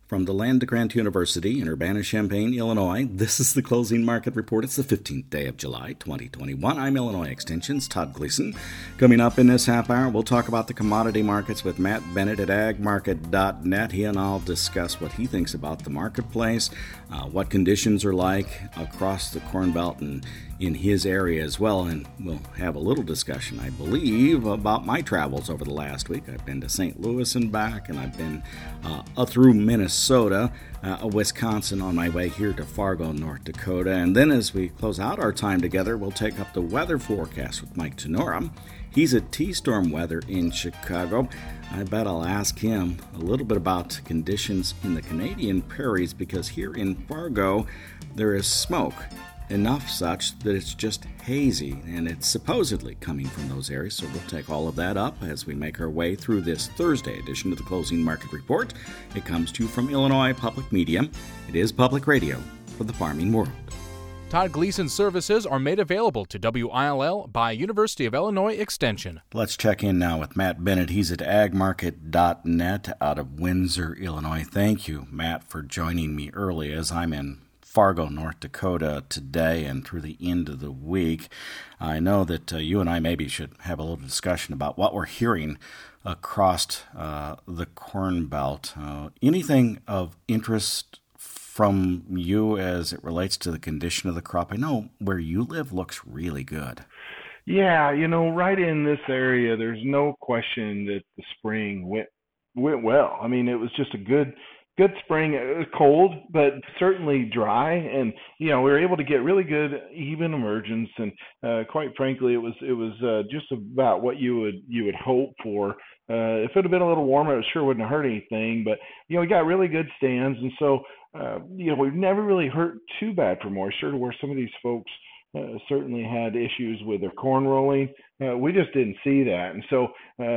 From the Land Grant University in Urbana-Champaign, Illinois, this is the Closing Market Report. It's the 15th day of July, 2021. I'm Illinois Extension's Todd Gleason. Coming up in this half hour, we'll talk about the commodity markets with Matt Bennett at agmarket.net. He and I'll discuss what he thinks about the marketplace, what conditions are like across the Corn Belt and in his area as well. And we'll have a little discussion, I believe, about my travels over the last week. I've been to St. Louis and back, and I've been through Minnesota, Wisconsin on my way here to Fargo, North Dakota. And then as we close out our time together, we'll take up the weather forecast with Mike Tenora. He's at T-Storm Weather in Chicago. I bet I'll ask him a little bit about conditions in the Canadian prairies, because here in Fargo there is smoke, enough such that it's just hazy, and it's supposedly coming from those areas. So we'll take all of that up as we make our way through this Thursday edition of the Closing Market Report. It comes to you from Illinois Public Media. It is public radio for the farming world. Todd Gleason services are made available to WILL by University of Illinois Extension. Let's check in now with Matt Bennett. He's at agmarket.net out of Windsor, Illinois. Thank you, Matt, for joining me early as I'm in Fargo, North Dakota today and through the end of the week. I know that you and I maybe should have a little discussion about what we're hearing across the Corn Belt. Anything of interest from you as it relates to the condition of the crop? I know where you live looks really good. Yeah, right in this area, there's no question that the spring went well. I mean, it was just a good spring. It was cold, but certainly dry, and we were able to get really good even emergence. And quite frankly, it was just about what you would hope for. If it had been a little warmer, it sure wouldn't have hurt anything. But we got really good stands, and so we've never really hurt too bad for moisture, where some of these folks certainly had issues with their corn rolling. We just didn't see that. And so,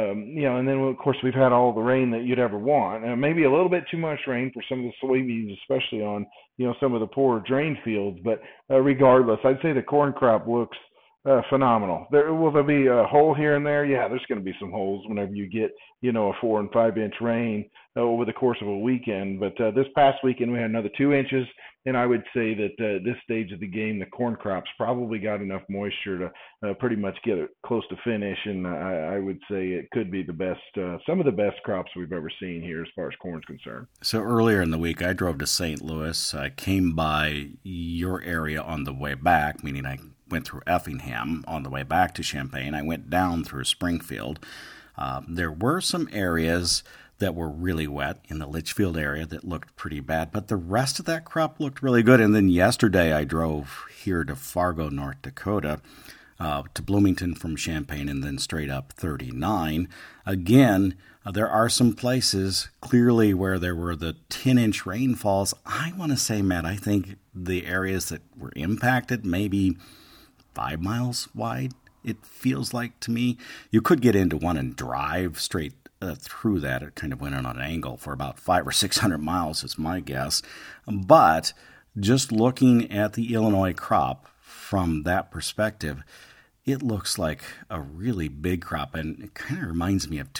and then, of course, we've had all the rain that you'd ever want. Maybe a little bit too much rain for some of the soybeans, especially on, some of the poor drain fields. But regardless, I'd say the corn crop looks phenomenal. Will there be a hole here and there? Yeah, there's going to be some holes whenever you get, a 4 and 5 inch rain over the course of a weekend. But this past weekend we had another 2 inches, and I would say that this stage of the game, the corn crop's probably got enough moisture to pretty much get it close to finish. And I would say it could be the best, some of the best crops we've ever seen here as far as corn's concerned. So earlier in the week, I drove to St. Louis. I came by your area on the way back, meaning I went through Effingham on the way back to Champaign. I went down through Springfield. There were some areas that were really wet in the Litchfield area that looked pretty bad, but the rest of that crop looked really good. And then yesterday I drove here to Fargo, North Dakota, to Bloomington from Champaign, and then straight up 39. Again, there are some places clearly where there were the 10-inch rainfalls. I want to say, Matt, I think the areas that were impacted, maybe 5 miles wide, it feels like to me. You could get into one and drive straight through that. It kind of went on an angle for about 500 or 600 miles is my guess. But just looking at the Illinois crop from that perspective, it looks like a really big crop, and it kind of reminds me of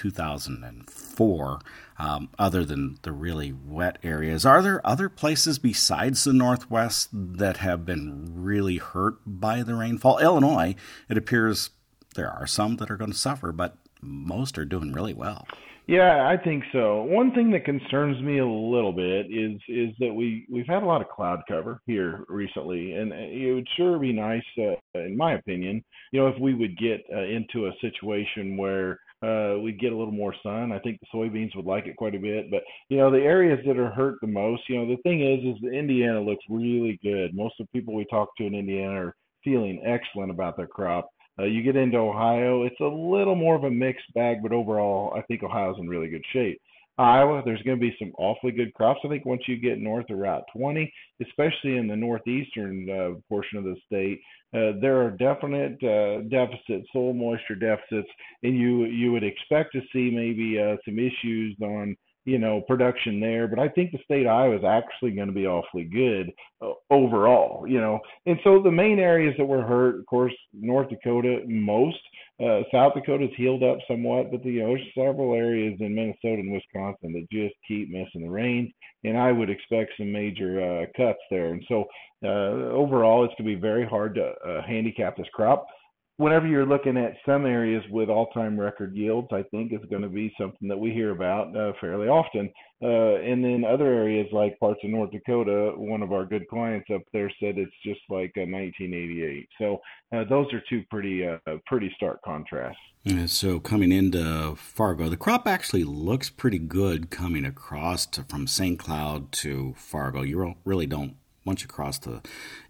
2004, other than the really wet areas. Are there other places besides the Northwest that have been really hurt by the rainfall? Illinois, it appears there are some that are going to suffer, but most are doing really well. Yeah, I think so. One thing that concerns me a little bit is that we've had a lot of cloud cover here recently, and it would sure be nice, in my opinion, if we would get into a situation where we'd get a little more sun. I think the soybeans would like it quite a bit, but the areas that are hurt the most, the thing is that Indiana looks really good. Most of the people we talk to in Indiana are feeling excellent about their crop. You get into Ohio, it's a little more of a mixed bag, but overall, I think Ohio's in really good shape. Iowa, there's going to be some awfully good crops. I think once you get north of Route 20, especially in the northeastern portion of the state, there are definite deficits, soil moisture deficits, and you would expect to see maybe some issues on production there. But I think the state of Iowa is actually going to be awfully good overall. And so the main areas that were hurt, of course, North Dakota most. South Dakota's healed up somewhat, but there's several areas in Minnesota and Wisconsin that just keep missing the rain, and I would expect some major cuts there. And so overall, it's going to be very hard to handicap this crop. Whenever you're looking at some areas with all-time record yields, I think is going to be something that we hear about fairly often. And then other areas like parts of North Dakota, one of our good clients up there said it's just like 1988. So those are two pretty stark contrasts. So coming into Fargo, the crop actually looks pretty good coming across from St. Cloud to Fargo. You really don't. Once you cross the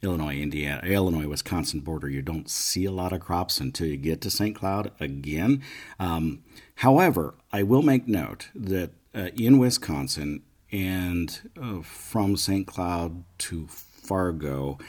Illinois-Wisconsin border, you don't see a lot of crops until you get to St. Cloud again. However, I will make note that in Wisconsin and from St. Cloud to Fargo,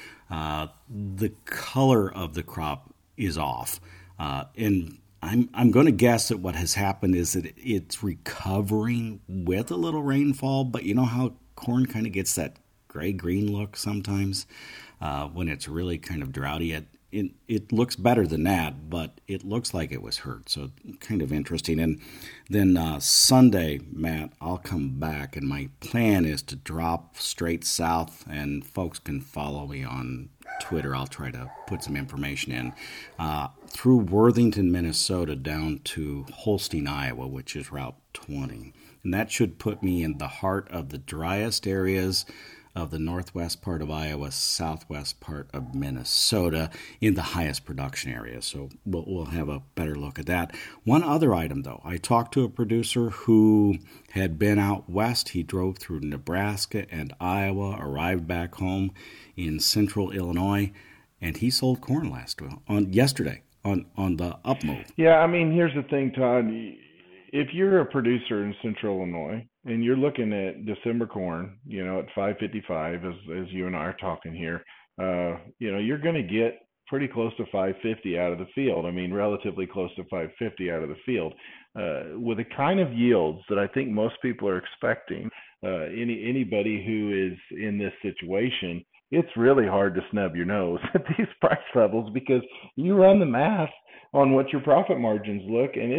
the color of the crop is off. And I'm going to guess that what has happened is that it's recovering with a little rainfall, but you know how corn kind of gets that gray-green look sometimes when it's really kind of droughty. It looks better than that, but it looks like it was hurt, so kind of interesting. And then Sunday, Matt, I'll come back, and my plan is to drop straight south, and folks can follow me on Twitter. I'll try to put some information in through Worthington, Minnesota, down to Holstein, Iowa, which is Route 20. And that should put me in the heart of the driest areas of the northwest part of Iowa, southwest part of Minnesota, in the highest production area. So we'll have a better look at that. One other item, though. I talked to a producer who had been out west. He drove through Nebraska and Iowa, arrived back home in central Illinois, and he sold corn yesterday on the up move. Yeah, I mean, here's the thing, Todd. If you're a producer in central Illinois and you're looking at December corn, at 555, as you and I are talking here, you're going to get pretty close to 550 out of the field. I mean, relatively close to 550 out of the field. With the kind of yields that I think most people are expecting, anybody who is in this situation, it's really hard to snub your nose at these price levels, because you run the math on what your profit margins look, and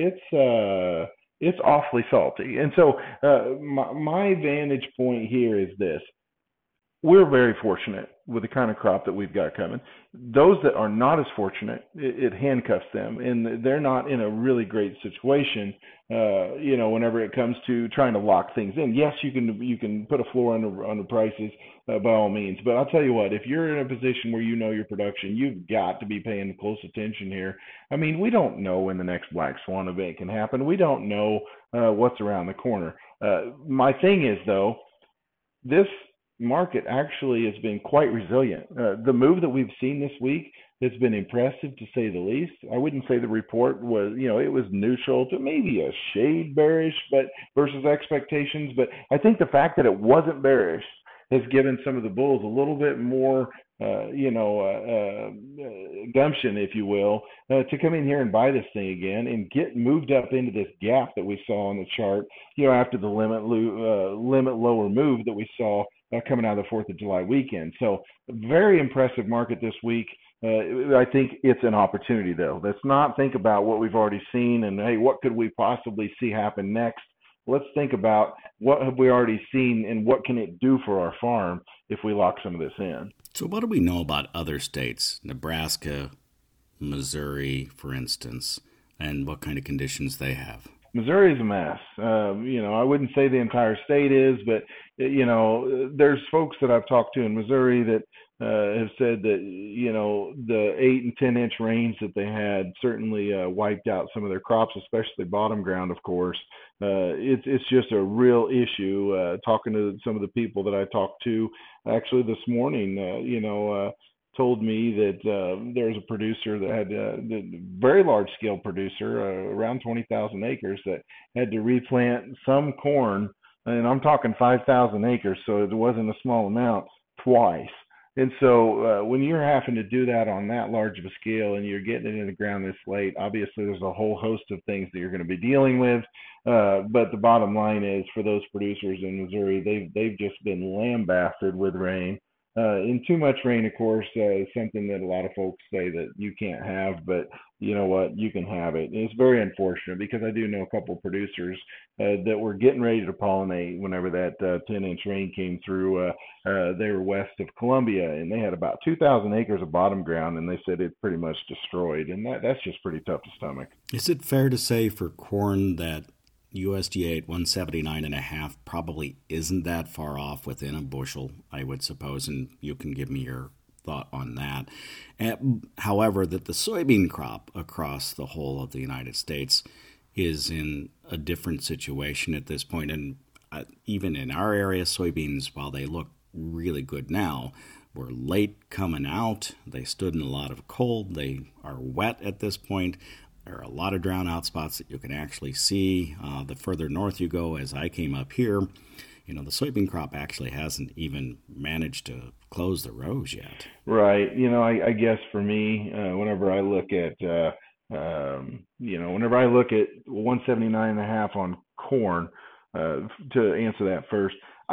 it's awfully salty. And so my vantage point here is this. We're very fortunate with the kind of crop that we've got coming. Those that are not as fortunate, it handcuffs them, and they're not in a really great situation, whenever it comes to trying to lock things in. Yes, you can put a floor on the prices by all means, but I'll tell you what, if you're in a position where your production, you've got to be paying close attention here. I mean, we don't know when the next black swan event can happen. We don't know what's around the corner. My thing is, though, this market actually has been quite resilient. The move that we've seen this week has been impressive, to say the least. I wouldn't say the report was, it was neutral to maybe a shade bearish, but versus expectations. But I think the fact that it wasn't bearish has given some of the bulls a little bit more, gumption, if you will, to come in here and buy this thing again and get moved up into this gap that we saw on the chart, after the limit lower move that we saw coming out of the 4th of July weekend. So very impressive market this week. I think it's an opportunity, though. Let's not think about what we've already seen and, hey, what could we possibly see happen next? Let's think about what have we already seen and what can it do for our farm if we lock some of this in. So what do we know about other states, Nebraska, Missouri, for instance, and what kind of conditions they have? Missouri is a mess. I wouldn't say the entire state is, but, there's folks that I've talked to in Missouri that have said that, the 8 and 10 inch rains that they had certainly wiped out some of their crops, especially bottom ground, of course. It's just a real issue. Talking to some of the people that I talked to actually this morning, told me that there's a producer that had a very large scale producer, around 20,000 acres, that had to replant some corn, and I'm talking 5,000 acres, so it wasn't a small amount, twice. And so when you're having to do that on that large of a scale and you're getting it in the ground this late, obviously there's a whole host of things that you're going to be dealing with. But the bottom line is for those producers in Missouri, they've just been lambasted with rain. And too much rain, of course, is something that a lot of folks say that you can't have, but you know what, you can have it. And it's very unfortunate because I do know a couple of producers that were getting ready to pollinate whenever that 10-inch rain came through. They were west of Columbia, and they had about 2,000 acres of bottom ground, and they said it's pretty much destroyed, and that's just pretty tough to stomach. Is it fair to say for corn that USDA at 179.5 probably isn't that far off within a bushel, I would suppose, and you can give me your thought on that. However, that the soybean crop across the whole of the United States is in a different situation at this point, and even in our area, soybeans, while they look really good now, were late coming out. They stood in a lot of cold. They are wet at this point. There are a lot of drown-out spots that you can actually see. The further north you go, as I came up here, the soybean crop actually hasn't even managed to close the rows yet. Right. I guess for me, whenever I look at, whenever I look at 179.5 on corn, to answer that first,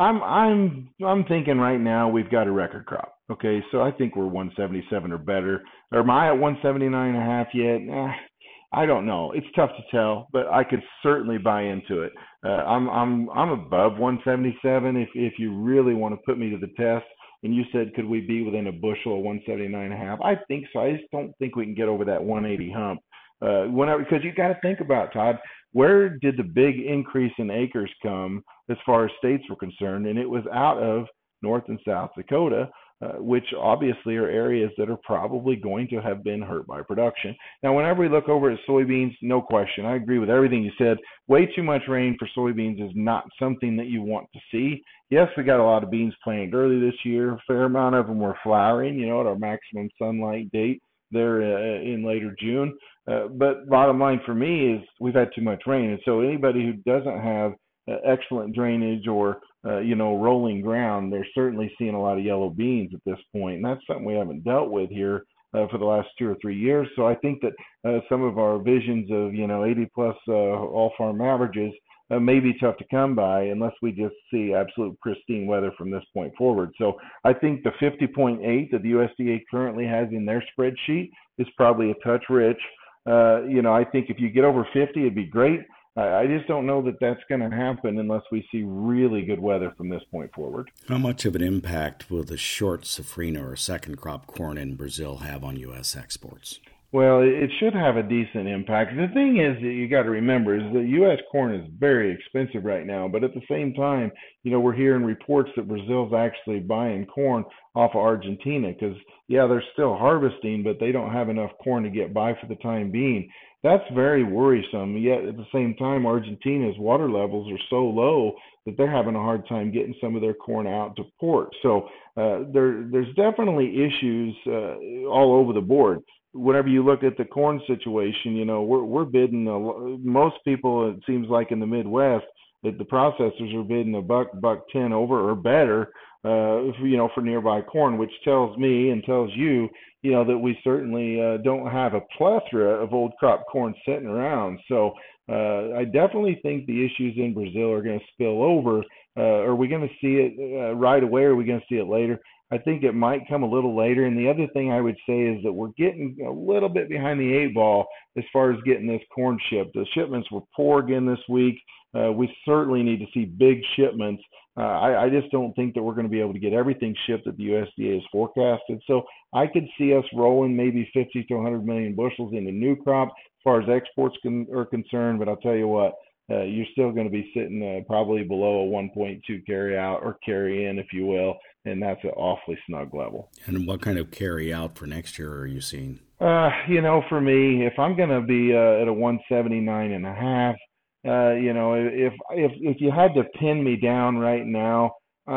I'm thinking right now we've got a record crop. Okay, so I think we're 177 or better. Or am I at 179.5 yet? I don't know. It's tough to tell, but I could certainly buy into it. I'm above 177 if you really want to put me to the test. And you said, could we be within a bushel of 179.5? I think so. I just don't think we can get over that 180 hump. Because you got to think about, Todd, where did the big increase in acres come as far as states were concerned? And it was out of North and South Dakota, which obviously are areas that are probably going to have been hurt by production. Now, whenever we look over at soybeans, no question, I agree with everything you said. Way too much rain for soybeans is not something that you want to see. Yes, we got a lot of beans planted early this year. A fair amount of them were flowering, at our maximum sunlight date there in later June. But bottom line for me is we've had too much rain. And so anybody who doesn't have excellent drainage or rolling ground, they're certainly seeing a lot of yellow beans at this point. And that's something we haven't dealt with here for the last 2 or 3 years. So I think that some of our visions of, 80 plus all farm averages may be tough to come by unless we just see absolute pristine weather from this point forward. So I think the 50.8 that the USDA currently has in their spreadsheet is probably a touch rich. I think if you get over 50, it'd be great. I just don't know that that's going to happen unless we see really good weather from this point forward. How much of an impact will the short safrinha or second crop corn in Brazil have on U.S. exports? Well, it should have a decent impact. The thing is that you got to remember is that U.S. corn is very expensive right now, but at the same time, we're hearing reports that Brazil's actually buying corn off of Argentina because, they're still harvesting, but they don't have enough corn to get by for the time being. That's very worrisome. Yet at the same time, Argentina's water levels are so low that they're having a hard time getting some of their corn out to port. So there's definitely issues all over the board. Whenever you look at the corn situation, we're bidding most people, it seems like in the Midwest, that the processors are bidding $1.10 over or better, for nearby corn, which tells me and tells you, that we certainly don't have a plethora of old crop corn sitting around. So I definitely think the issues in Brazil are going to spill over. Are we going to see it right away, or are we going to see it later? I think it might come a little later. And the other thing I would say is that we're getting a little bit behind the 8 ball as far as getting this corn shipped. The shipments were poor again this week. We certainly need to see big shipments. I just don't think that we're going to be able to get everything shipped that the USDA has forecasted. So I could see us rolling maybe 50 to 100 million bushels in the new crop as far as exports are concerned. But I'll tell you what, you're still going to be sitting probably below a 1.2 carry out or carry in, if you will. And that's an awfully snug level. And what kind of carry out for next year are you seeing? For me, if I'm going to be at a 179.5, if you had to pin me down right now,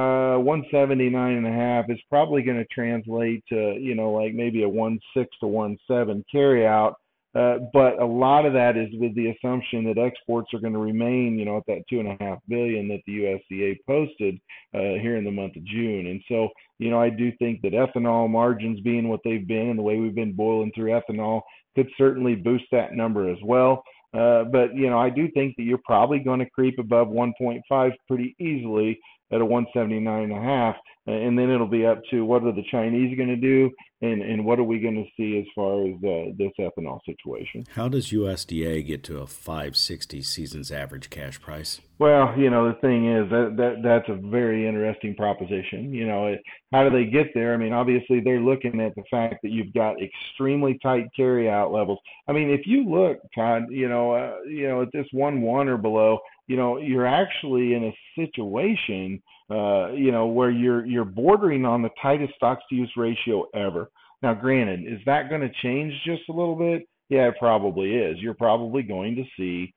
179.5 is probably going to translate to, like maybe a 1.6 to 1.7 carry out. But a lot of that is with the assumption that exports are going to remain, at that 2.5 billion that the USDA posted here in the month of June. And so, I do think that ethanol margins being what they've been and the way we've been boiling through ethanol could certainly boost that number as well. But I do think that you're probably going to creep above 1.5 pretty easily at a 179.5, and then it'll be up to what are the Chinese going to do, and what are we going to see as far as this ethanol situation. How does USDA get to a 560 season's average cash price? Well, the thing is that's a very interesting proposition. How do they get there? I mean, obviously they're looking at the fact that you've got extremely tight carryout levels. I mean, if you look, Todd, at this 1.1 or below, you're actually in a situation, where you're bordering on the tightest stocks to use ratio ever. Now, granted, is that going to change just a little bit? Yeah, it probably is. You're probably going to see,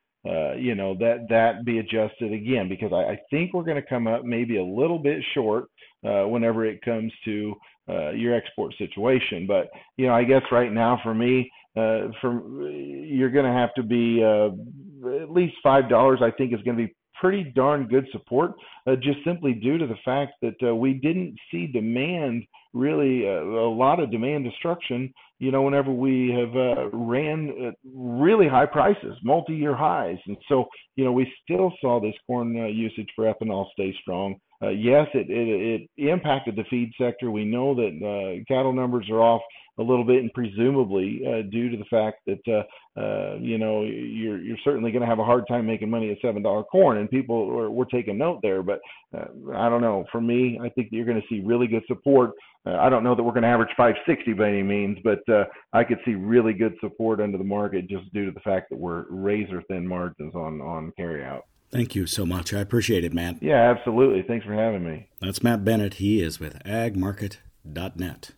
that be adjusted again, because I think we're going to come up maybe a little bit short whenever it comes to your export situation. But, I guess right now for me, you're going to have to be at least $5, I think, is going to be pretty darn good support, just simply due to the fact that we didn't see demand, really a lot of demand destruction, whenever we have ran really high prices, multi-year highs. And so, we still saw this corn usage for ethanol stay strong. Yes, it impacted the feed sector. We know that cattle numbers are off a little bit, and presumably due to the fact that you're certainly going to have a hard time making money at $7 corn, and people were taking note there. But I don't know. For me, I think that you're going to see really good support. I don't know that we're going to average 560 by any means, but I could see really good support under the market just due to the fact that we're razor thin margins on carryout. Thank you so much. I appreciate it, Matt. Yeah, absolutely. Thanks for having me. That's Matt Bennett. He is with agmarket.net.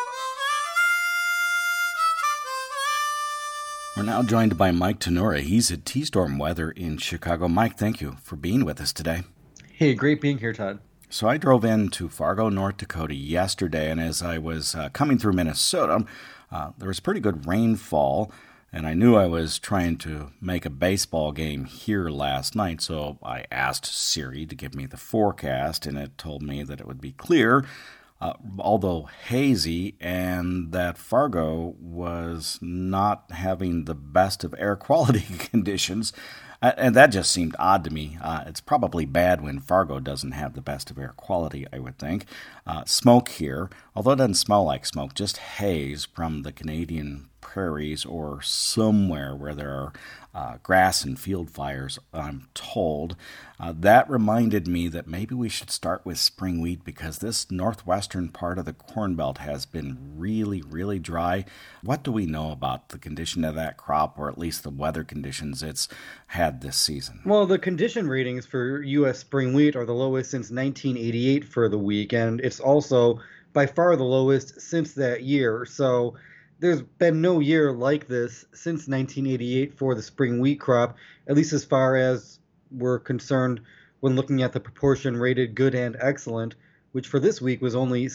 We're now joined by Mike Tenura. He's at T-Storm Weather in Chicago. Mike, thank you for being with us today. Hey, great being here, Todd. So I drove into Fargo, North Dakota yesterday, and as I was coming through Minnesota, there was pretty good rainfall, and I knew I was trying to make a baseball game here last night, so I asked Siri to give me the forecast, and it told me that it would be clear, although hazy, and that Fargo was not having the best of air quality conditions. And that just seemed odd to me. It's probably bad when Fargo doesn't have the best of air quality, I would think. Smoke here, although it doesn't smell like smoke, just haze from the Canadian prairies or somewhere where there are grass and field fires, I'm told. That reminded me that maybe we should start with spring wheat, because this northwestern part of the Corn Belt has been really, really dry. What do we know about the condition of that crop, or at least the weather conditions it's had this season? Well, the condition ratings for U.S. spring wheat are the lowest since 1988 for the week, and it's also by far the lowest since that year. So there's been no year like this since 1988 for the spring wheat crop, at least as far as we're concerned when looking at the proportion rated good and excellent, which for this week was only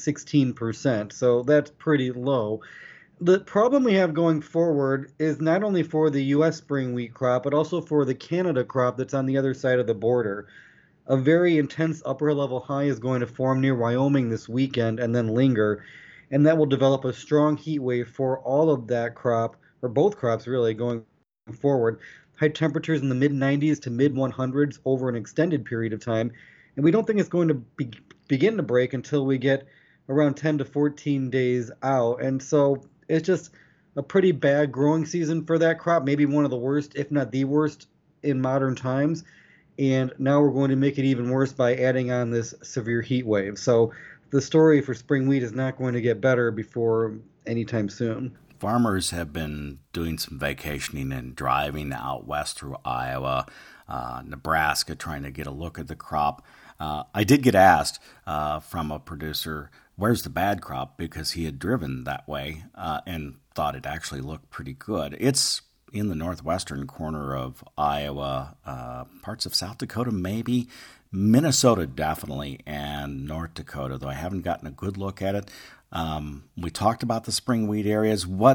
16%. So that's pretty low. The problem we have going forward is not only for the U.S. spring wheat crop, but also for the Canada crop that's on the other side of the border. A very intense upper level high is going to form near Wyoming this weekend and then linger, and that will develop a strong heat wave for all of that crop, or both crops really, going forward. High temperatures in the mid-90s to mid-100s over an extended period of time, and we don't think it's going to begin to break until we get around 10 to 14 days out. And so it's just a pretty bad growing season for that crop, maybe one of the worst, if not the worst, in modern times. And now we're going to make it even worse by adding on this severe heat wave. So the story for spring wheat is not going to get better before anytime soon. Farmers have been doing some vacationing and driving out west through Iowa, Nebraska, trying to get a look at the crop. I did get asked from a producer, where's the bad crop? Because he had driven that way and thought it actually looked pretty good. It's in the northwestern corner of Iowa, parts of South Dakota maybe, Minnesota definitely, and North Dakota, though I haven't gotten a good look at it. We talked about the spring wheat areas. What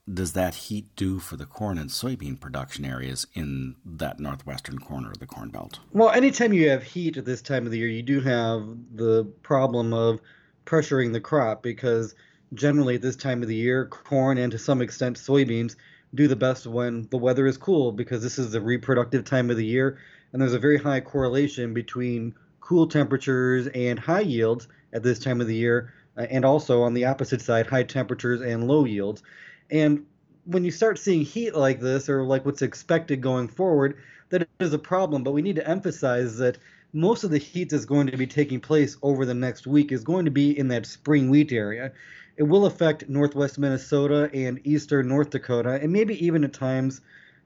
does that heat do for the corn and soybean production areas in that northwestern corner of the Corn Belt? Well, anytime you have heat at this time of the year, you do have the problem of pressuring the crop because generally at this time of the year, corn and to some extent soybeans do the best when the weather is cool because this is the reproductive time of the year, and there's a very high correlation between cool temperatures and high yields at this time of the year, and also on the opposite side, high temperatures and low yields. And when you start seeing heat like this, or like what's expected going forward, that is a problem. But we need to emphasize that most of the heat that's going to be taking place over the next week is going to be in that spring wheat area. It will affect northwest Minnesota and eastern North Dakota, and maybe even at times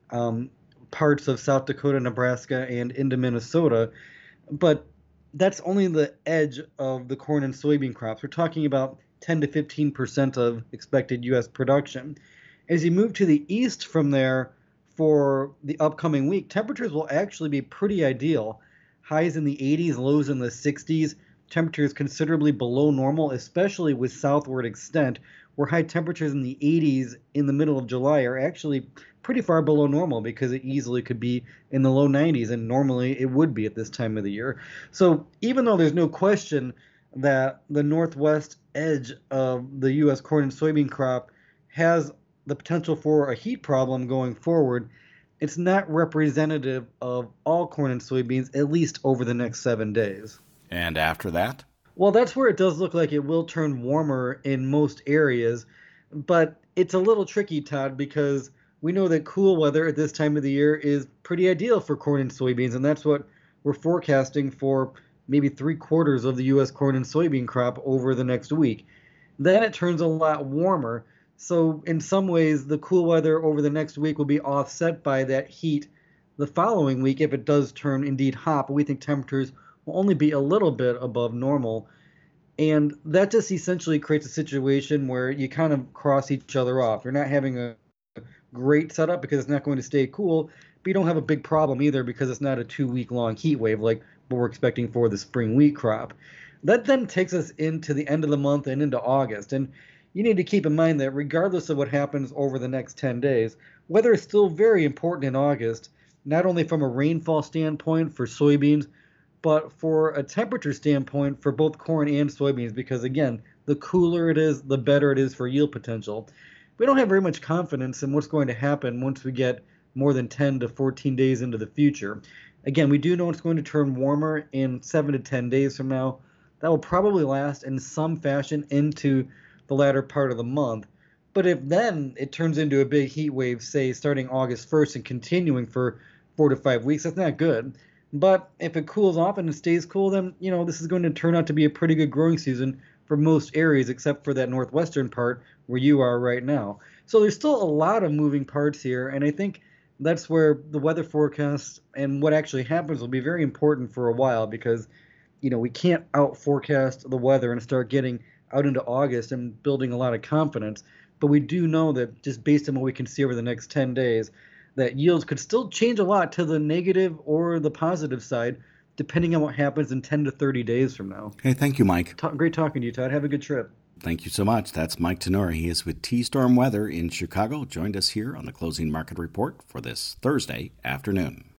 parts of South Dakota, Nebraska, and into Minnesota. But that's only the edge of the corn and soybean crops. We're talking about 10 to 15% of expected U.S. production. As you move to the east from there for the upcoming week, temperatures will actually be pretty ideal. Highs in the 80s, lows in the 60s, temperatures considerably below normal, especially with southward extent, where high temperatures in the 80s in the middle of July are actually pretty far below normal because it easily could be in the low 90s, and normally it would be at this time of the year. So even though there's no question that the northwest edge of the U.S. corn and soybean crop has the potential for a heat problem going forward, it's not representative of all corn and soybeans, at least over the next 7 days. And after that? Well, that's where it does look like it will turn warmer in most areas, but it's a little tricky, Todd, because we know that cool weather at this time of the year is pretty ideal for corn and soybeans, and that's what we're forecasting for maybe 3/4 of the U.S. corn and soybean crop over the next week. Then it turns a lot warmer, so in some ways the cool weather over the next week will be offset by that heat the following week if it does turn indeed hot, but we think temperatures will only be a little bit above normal. And that just essentially creates a situation where you kind of cross each other off. You're not having a great setup because it's not going to stay cool, but you don't have a big problem either because it's not a 2-week long heat wave like what we're expecting for the spring wheat crop. That then takes us into the end of the month and into August. And you need to keep in mind that regardless of what happens over the next 10 days, weather is still very important in August, not only from a rainfall standpoint for soybeans, but for a temperature standpoint for both corn and soybeans, because again, the cooler it is, the better it is for yield potential. We don't have very much confidence in what's going to happen once we get more than 10 to 14 days into the future. Again, we do know it's going to turn warmer in 7 to 10 days from now. That will probably last in some fashion into the latter part of the month. But if then it turns into a big heat wave, say starting August 1st and continuing for 4 to 5 weeks, that's not good. But if it cools off and it stays cool, then, this is going to turn out to be a pretty good growing season for most areas except for that northwestern part where you are right now. So there's still a lot of moving parts here, and I think that's where the weather forecast and what actually happens will be very important for a while because, we can't out-forecast the weather and start getting out into August and building a lot of confidence. But we do know that just based on what we can see over the next 10 days, that yields could still change a lot to the negative or the positive side, depending on what happens in 10 to 30 days from now. Okay, thank you, Mike. Great talking to you, Todd. Have a good trip. Thank you so much. That's Mike Tenori. He is with T-Storm Weather in Chicago. Joined us here on the Closing Market Report for this Thursday afternoon.